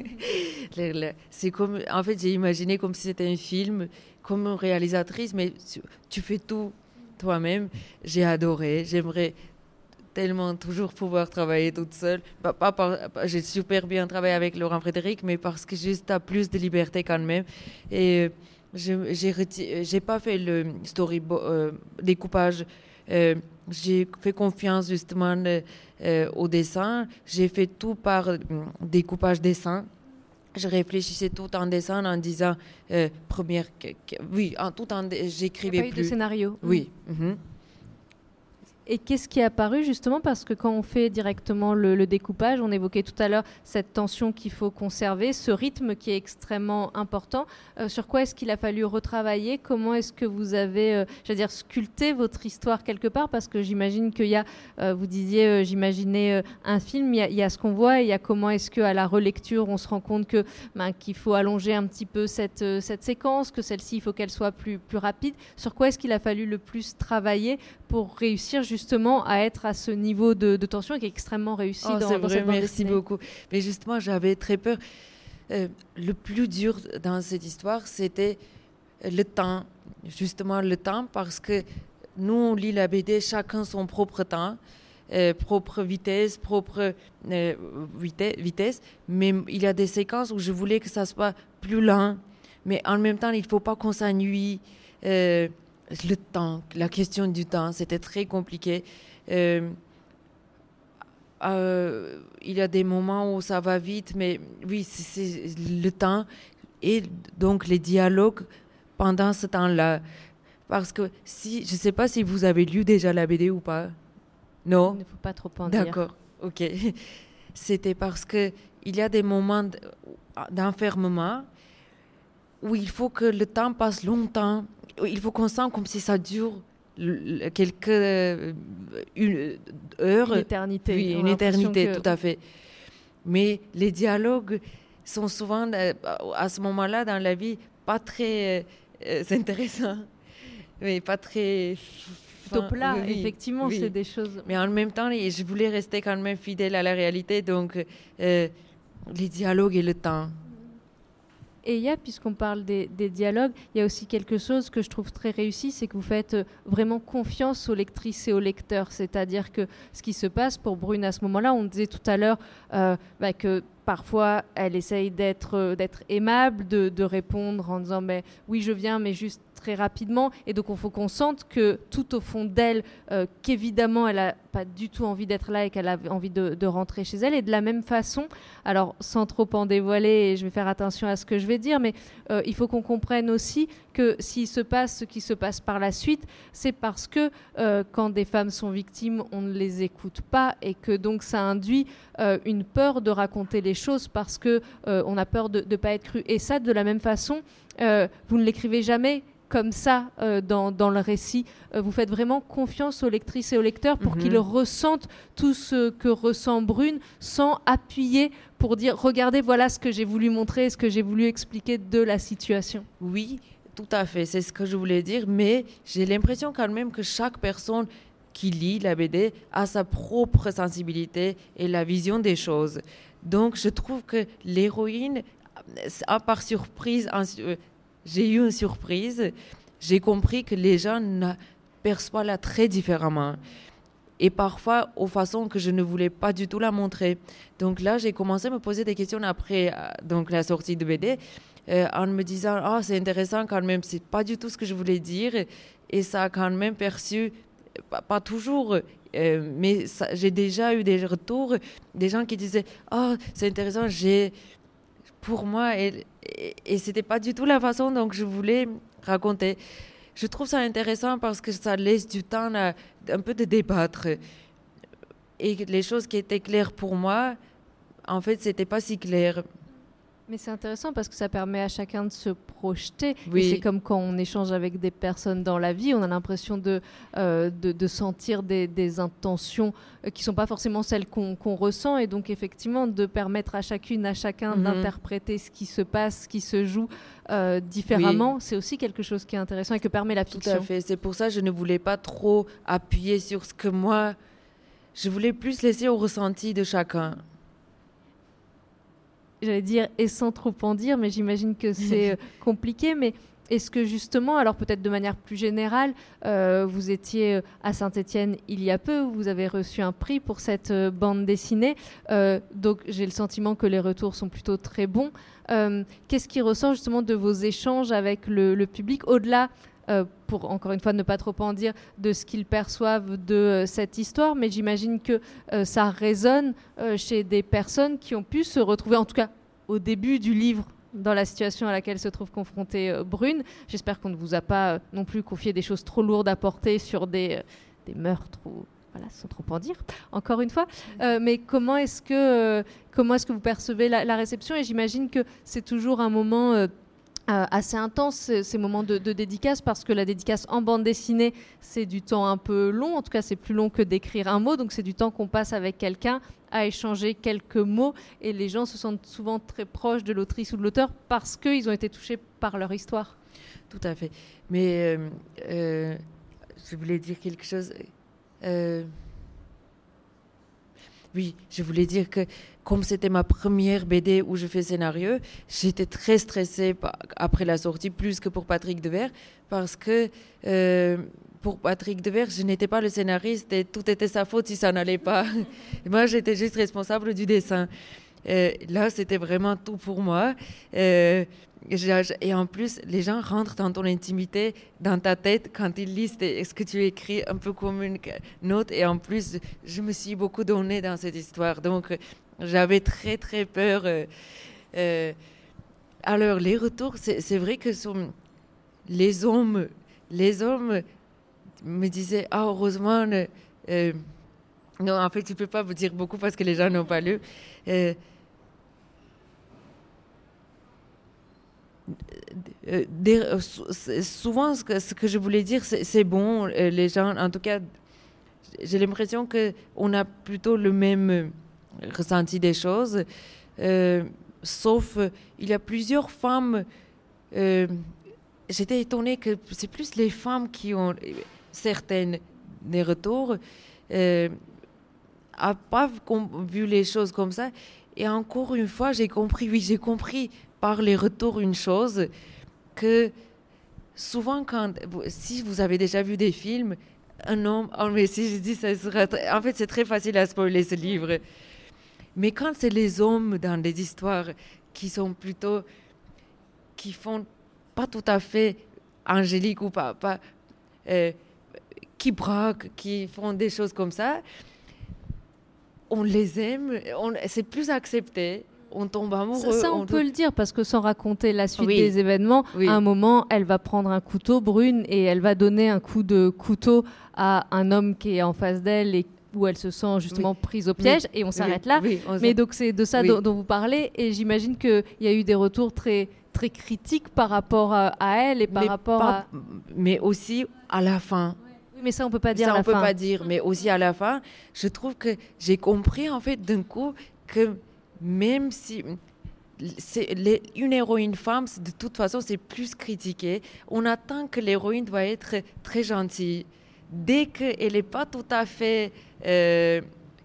C'est comme, en fait, j'ai imaginé comme si c'était un film, comme une réalisatrice, mais tu fais tout toi-même. J'ai adoré. J'aimerais tellement toujours pouvoir travailler toute seule. J'ai super bien travaillé avec Laurent Frédéric, mais parce que juste tu as plus de liberté quand même. Et j'ai pas fait le découpage. J'ai fait confiance justement au dessin. J'ai fait tout par découpage dessin. Je réfléchissais tout en dessin en disant j'écrivais plus. Il n'y a pas eu de scénario. Oui. Et qu'est-ce qui est apparu justement, parce que quand on fait directement le découpage, on évoquait tout à l'heure cette tension qu'il faut conserver, ce rythme qui est extrêmement important. Sur quoi est-ce qu'il a fallu retravailler? Comment est-ce que vous avez, sculpté votre histoire quelque part? Parce que j'imagine qu'il y a, vous disiez, j'imaginais un film, il y a ce qu'on voit, et il y a comment est-ce qu'à la relecture, on se rend compte qu'il faut allonger un petit peu cette séquence, que celle-ci, il faut qu'elle soit plus rapide. Sur quoi est-ce qu'il a fallu le plus travailler pour réussir justement à être à ce niveau de tension qui est extrêmement réussi dans c'est vrai, cette bande merci dessinée. beaucoup. Mais justement, j'avais très peur. Le plus dur dans cette histoire, c'était le temps. Justement, le temps, parce que nous, on lit la BD, chacun son propre temps, propre vitesse, vitesse. Mais il y a des séquences où je voulais que ça soit plus lent. Mais en même temps, il ne faut pas qu'on s'ennuie. Le temps, la question du temps, c'était très compliqué. Il y a des moments où ça va vite, mais oui, c'est le temps et donc les dialogues pendant ce temps-là. Parce que je ne sais pas si vous avez lu déjà la BD ou pas. Non? Il ne faut pas trop en dire. D'accord, ok. C'était parce qu'il y a des moments d'enfermement où il faut que le temps passe longtemps. Il faut qu'on sente comme si ça dure quelques une heure. Une éternité. Oui, une éternité, tout à fait. Mais les dialogues sont souvent, à ce moment-là dans la vie, pas très intéressants. Mais pas très... Plutôt plat, oui, effectivement, oui. c'est des choses... Mais en même temps, je voulais rester quand même fidèle à la réalité, donc les dialogues et le temps. Et il y a, puisqu'on parle des dialogues, il y a aussi quelque chose que je trouve très réussi, c'est que vous faites vraiment confiance aux lectrices et aux lecteurs. C'est-à-dire que ce qui se passe pour Brune à ce moment-là, on disait tout à l'heure que parfois elle essaye d'être aimable, de répondre en disant oui je viens mais juste très rapidement, et donc il faut qu'on sente que tout au fond d'elle qu'évidemment elle n'a pas du tout envie d'être là et qu'elle a envie de rentrer chez elle. Et de la même façon, alors sans trop en dévoiler, et je vais faire attention à ce que je vais dire, mais il faut qu'on comprenne aussi que s'il se passe ce qui se passe par la suite, c'est parce que quand des femmes sont victimes, on ne les écoute pas, et que donc ça induit une peur de raconter les choses parce que on a peur de ne pas être cru. Et ça, de la même façon, vous ne l'écrivez jamais comme ça dans le récit. Vous faites vraiment confiance aux lectrices et aux lecteurs pour qu'ils ressentent tout ce que ressent Brune, sans appuyer pour dire « Regardez, voilà ce que j'ai voulu montrer, ce que j'ai voulu expliquer de la situation ». Oui, tout à fait, c'est ce que je voulais dire, mais j'ai l'impression quand même que chaque personne qui lit la BD a sa propre sensibilité et la vision des choses. Donc je trouve que l'héroïne, par surprise, j'ai eu une surprise, j'ai compris que les gens perçoivent la très différemment. Et parfois, aux façons que je ne voulais pas du tout la montrer. Donc là, j'ai commencé à me poser des questions après donc la sortie de BD, en me disant « Ah, c'est intéressant quand même, c'est pas du tout ce que je voulais dire. » Et ça a quand même perçu, pas toujours, mais j'ai déjà eu des retours, des gens qui disaient « Ah, c'est intéressant, pour moi, et c'était pas du tout la façon dont je voulais raconter. » Je trouve ça intéressant parce que ça laisse du temps un peu de débattre. Et les choses qui étaient claires pour moi, en fait, c'était pas si clair. Mais c'est intéressant parce que ça permet à chacun de se projeter. Oui. Et c'est comme quand on échange avec des personnes dans la vie, on a l'impression de sentir des intentions qui ne sont pas forcément celles qu'on ressent. Et donc, effectivement, de permettre à chacun d'interpréter ce qui se passe, ce qui se joue différemment, oui. C'est aussi quelque chose qui est intéressant et que permet la fiction. Tout à fait. C'est pour ça que je ne voulais pas trop appuyer sur ce que moi... Je voulais plus laisser au ressenti de chacun. J'allais dire, et sans trop en dire, mais j'imagine que c'est compliqué. Mais est-ce que justement, alors peut-être de manière plus générale, vous étiez à Saint-Étienne il y a peu, vous avez reçu un prix pour cette bande dessinée. Donc j'ai le sentiment que les retours sont plutôt très bons. Qu'est-ce qui ressort justement de vos échanges avec le public, au-delà pour encore une fois ne pas trop en dire de ce qu'ils perçoivent de cette histoire, mais j'imagine que ça résonne chez des personnes qui ont pu se retrouver, en tout cas au début du livre, dans la situation à laquelle se trouve confrontée Brune. J'espère qu'on ne vous a pas non plus confié des choses trop lourdes à porter sur des meurtres ou... Voilà, sans trop en dire, encore une fois. Mais comment est-ce que vous percevez la réception ? Et j'imagine que c'est toujours un moment... assez intense, ces moments de dédicace, parce que la dédicace en bande dessinée, c'est du temps un peu long, en tout cas c'est plus long que d'écrire un mot, donc c'est du temps qu'on passe avec quelqu'un à échanger quelques mots, et les gens se sentent souvent très proches de l'autrice ou de l'auteur parce qu'ils ont été touchés par leur histoire. Tout à fait. Mais je voulais dire quelque chose. Oui, je voulais dire que comme c'était ma première BD où je fais scénario, j'étais très stressée après la sortie, plus que pour Patrick Devers, parce que pour Patrick Devers, je n'étais pas le scénariste et tout était sa faute si ça n'allait pas. Et moi, j'étais juste responsable du dessin. Là, c'était vraiment tout pour moi. Et en plus, les gens rentrent dans ton intimité, dans ta tête, quand ils lisent ce que tu écris, un peu comme une note. Et en plus, je me suis beaucoup donnée dans cette histoire. Donc, j'avais très, très peur. Alors, les retours, c'est vrai que les hommes me disaient « Ah, heureusement... non, en fait, tu ne peux pas me dire beaucoup parce que les gens n'ont pas lu. Souvent, ce que je voulais dire, c'est bon. Les gens, en tout cas, j'ai l'impression qu'on a plutôt le même ressenti des choses. Sauf, il y a plusieurs femmes. J'étais étonnée que c'est plus les femmes qui ont certaines des retours. A pas vu les choses comme ça. Et encore une fois, j'ai compris par les retours une chose, que souvent, si vous avez déjà vu des films, un homme, mais si je dis ça sera... En fait, c'est très facile à spoiler ce livre. Mais quand c'est les hommes dans des histoires qui sont plutôt... qui font pas tout à fait angélique ou pas qui braquent, qui font des choses comme ça, on les aime, c'est plus accepté, on tombe amoureux. Ça on peut le dire, parce que sans raconter la suite des événements, à un moment, elle va prendre un couteau, Brune, et elle va donner un coup de couteau à un homme qui est en face d'elle et où elle se sent justement prise au piège, et on s'arrête là. Mais donc c'est de ça dont vous parlez, et j'imagine qu'il y a eu des retours très, très critiques par rapport à elle et par rapport à... Mais aussi à la fin. Oui, mais ça, on peut pas dire à la fin. Ça, on peut pas dire, mais aussi à la fin, je trouve que j'ai compris en fait d'un coup que même si une héroïne femme, de toute façon, c'est plus critiqué. On attend que l'héroïne doit être très gentille. Dès qu'elle n'est pas tout à fait... dès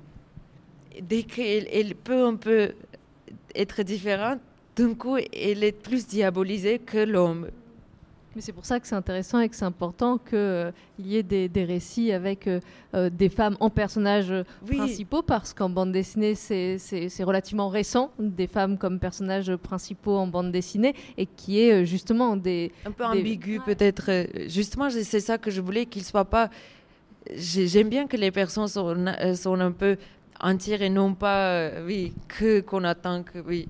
qu'elle peut un peu être différente, d'un coup, elle est plus diabolisée que l'homme. Mais c'est pour ça que c'est intéressant et que c'est important qu'il y ait des récits avec des femmes en personnages principaux, parce qu'en bande dessinée, c'est relativement récent, des femmes comme personnages principaux en bande dessinée, et qui est justement des... Un peu ambigu peut-être. Justement, c'est ça que je voulais, qu'il ne soit pas... J'aime bien que les personnes sont un peu entières et non pas, qu'on attend que... Oui.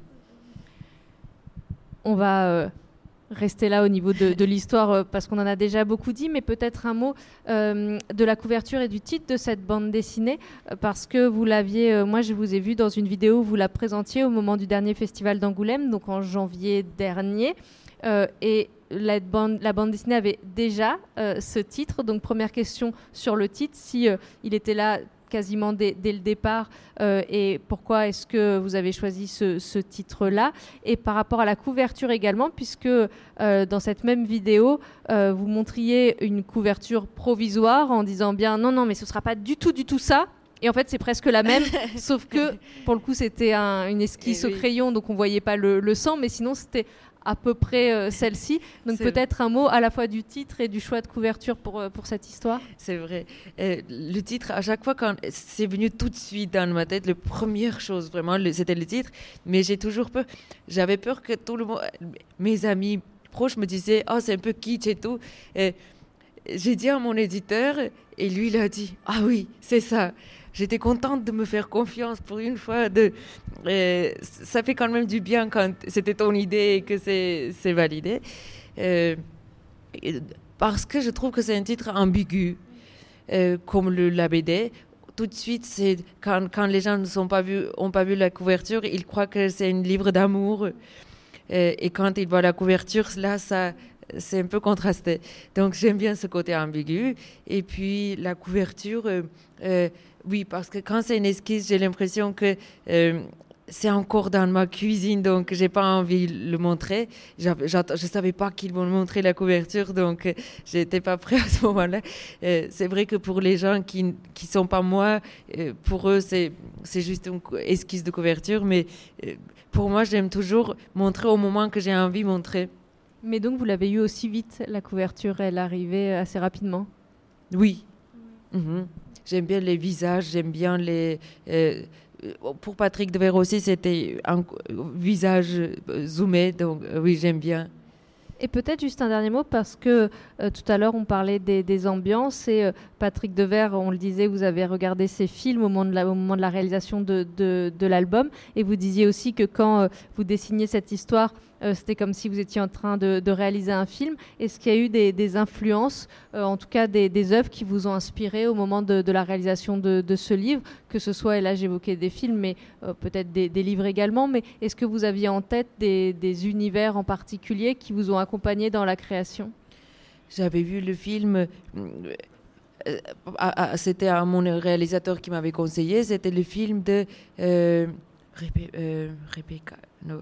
On va... rester là au niveau de l'histoire, parce qu'on en a déjà beaucoup dit, mais peut-être un mot de la couverture et du titre de cette bande dessinée, parce que vous l'aviez, moi je vous ai vu dans une vidéo où vous la présentiez au moment du dernier festival d'Angoulême, donc en janvier dernier, et la bande dessinée avait déjà ce titre. Donc première question sur le titre, si il était là quasiment dès le départ, et pourquoi est-ce que vous avez choisi ce titre-là, et par rapport à la couverture également, puisque dans cette même vidéo, vous montriez une couverture provisoire en disant bien non, mais ce ne sera pas du tout ça. Et en fait, c'est presque la même, sauf que pour le coup, c'était une esquisse au crayon, donc on ne voyait pas le sang, mais sinon, c'était à peu près celle-ci. Donc peut-être un mot à la fois du titre et du choix de couverture pour cette histoire. C'est vrai. Le titre, à chaque fois, quand c'est venu tout de suite dans ma tête, la première chose, vraiment, c'était le titre. Mais j'ai toujours peur. J'avais peur que tout le monde, mes amis proches me disaient « Oh, c'est un peu kitsch et tout ». J'ai dit à mon éditeur, et lui, il a dit « Ah oui, c'est ça ». J'étais contente de me faire confiance pour une fois. Ça fait quand même du bien quand c'était ton idée et que c'est validé. Parce que je trouve que c'est un titre ambigu, comme la BD. Tout de suite, c'est quand les gens n'ont pas vu la couverture, ils croient que c'est un livre d'amour. Et quand ils voient la couverture, là, c'est un peu contrasté. Donc, j'aime bien ce côté ambigu. Et puis, la couverture... oui, parce que quand c'est une esquisse, j'ai l'impression que c'est encore dans ma cuisine, donc j'ai pas envie de le montrer. Je savais pas qu'ils vont montrer la couverture, donc j'étais pas prêt à ce moment-là. C'est vrai que pour les gens qui sont pas moi, pour eux c'est juste une esquisse de couverture, mais pour moi j'aime toujours montrer au moment que j'ai envie de montrer. Mais donc vous l'avez eu aussi vite, la couverture, elle arrivait assez rapidement. Oui. Mhm. J'aime bien les visages, j'aime bien les. Pour Patrick Devers aussi, c'était un visage zoomé, donc oui, j'aime bien. Et peut-être juste un dernier mot, parce que tout à l'heure on parlait des ambiances, et Patrick Devers, on le disait, vous avez regardé ses films au moment de la réalisation de l'album, et vous disiez aussi que quand vous dessiniez cette histoire, c'était comme si vous étiez en train de réaliser un film. Est-ce qu'il y a eu des influences, en tout cas des œuvres qui vous ont inspiré au moment de la réalisation de ce livre, que ce soit, et là j'évoquais des films, mais peut-être des livres également, mais est-ce que vous aviez en tête des univers en particulier qui vous ont accompagné dans la création? J'avais vu le film, c'était mon réalisateur qui m'avait conseillé, c'était le film de Rebecca, non.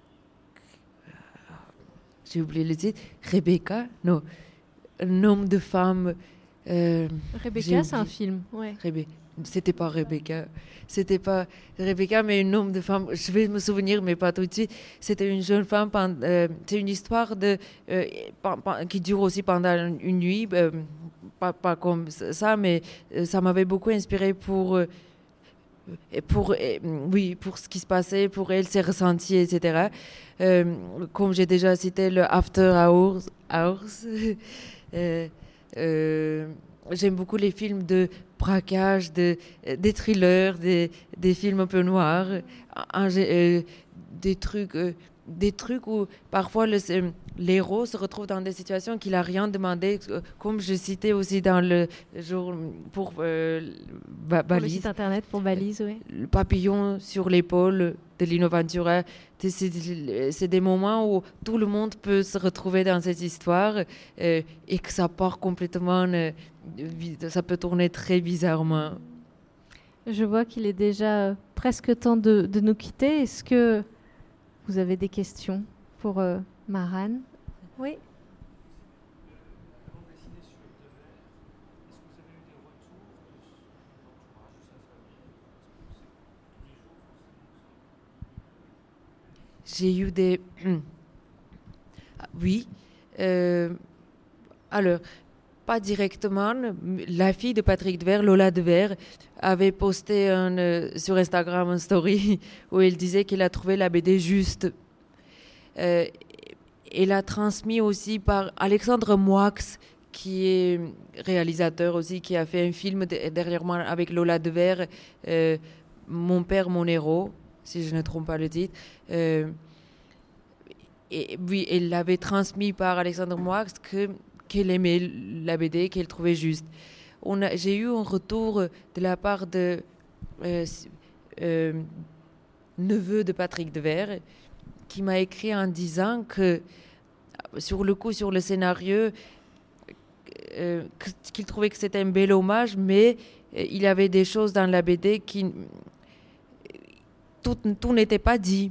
J'ai oublié le titre. Rebecca, non. Un homme de femme. Rebecca, c'est un film. Ouais. C'était pas Rebecca. C'était pas Rebecca, mais un homme de femme. Je vais me souvenir, mais pas tout de suite. C'était une jeune femme. C'est une histoire qui dure aussi pendant une nuit. Pas comme ça, mais ça m'avait beaucoup inspiré pour ce qui se passait, pour elle, ses ressentis, etc. Comme j'ai déjà cité le After Hours. J'aime beaucoup les films de braquage, des thrillers, des films un peu noirs, des trucs où parfois l'héros se retrouve dans des situations qu'il n'a rien demandé, comme je citais aussi dans le jour pour Pour le site internet, pour Balise, oui. Le papillon sur l'épaule de Lino Ventura. C'est des moments où tout le monde peut se retrouver dans cette histoire et que ça part complètement, ça peut tourner très bizarrement. Je vois qu'il est déjà presque temps de nous quitter. Est-ce que vous avez des questions pour Maran? Oui. J'ai eu des... Oui. Alors, pas directement. La fille de Patrick Devers, Lola Devers, avait posté sur Instagram une story où elle disait qu'elle a trouvé la BD juste. Elle a transmis aussi par Alexandre Moix, qui est réalisateur aussi, qui a fait un film dernièrement avec Lola Devers, Mon père, mon héros, si je ne trompe pas le titre. Et oui, elle l'avait transmis par Alexandre Moix qu'elle aimait la BD, qu'elle trouvait juste. J'ai eu un retour de la part de neveu de Patrick Devers, qui m'a écrit en disant que sur le scénario, qu'il trouvait que c'était un bel hommage, mais il y avait des choses dans la BD qui... Tout n'était pas dit.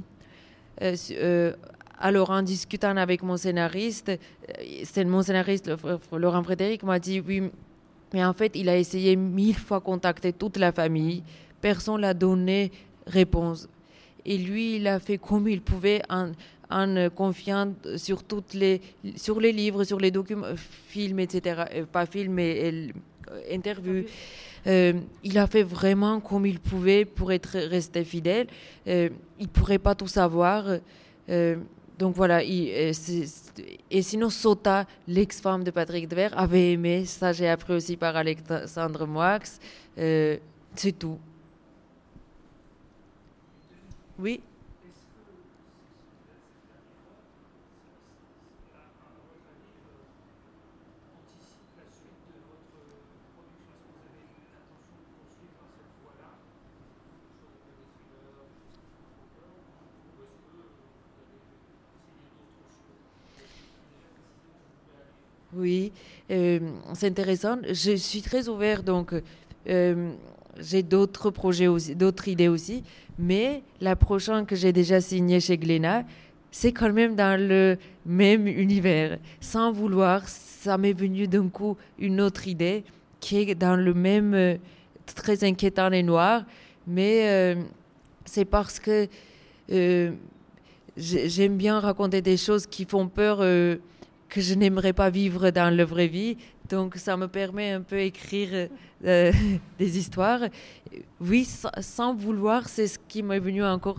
Alors, en discutant avec mon scénariste, Laurent Frédéric m'a dit, oui, mais en fait, il a essayé 1000 fois contacter toute la famille. Personne n'a donné réponse. Et lui, il a fait comme il pouvait en confiant sur les livres, sur les documents, films, etc. Pas films, mais interviews. Il a fait vraiment comme il pouvait pour resté fidèle. Il ne pourrait pas tout savoir. Donc voilà. Et sinon, Sota, l'ex-femme de Patrick Devers, avait aimé. Ça, j'ai appris aussi par Alexandre Moix. C'est tout. Oui. Oui, c'est intéressant. Je suis très ouverte, donc j'ai d'autres projets aussi, d'autres idées aussi. Mais la prochaine que j'ai déjà signée chez Glénat, c'est quand même dans le même univers. Sans vouloir, ça m'est venu d'un coup une autre idée qui est dans le même, très inquiétant et noir. Mais c'est parce que j'aime bien raconter des choses qui font peur, que je n'aimerais pas vivre dans la vraie vie. Donc ça me permet un peu d'écrire des histoires. Oui, sans vouloir, c'est ce qui m'est venu encore.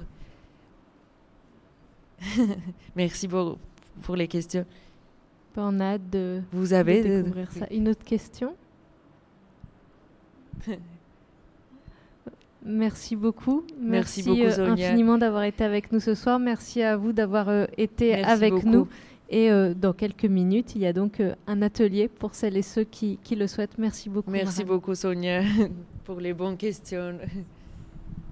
Merci pour les questions. On a hâte de découvrir ça. Une autre question? Merci beaucoup. Merci beaucoup, Sonia. Infiniment d'avoir été avec nous ce soir. Merci à vous d'avoir été avec beaucoup. nous. Et dans quelques minutes, il y a donc un atelier pour celles et ceux qui le souhaitent. Merci beaucoup. Merci beaucoup, Sonia, pour les bonnes questions.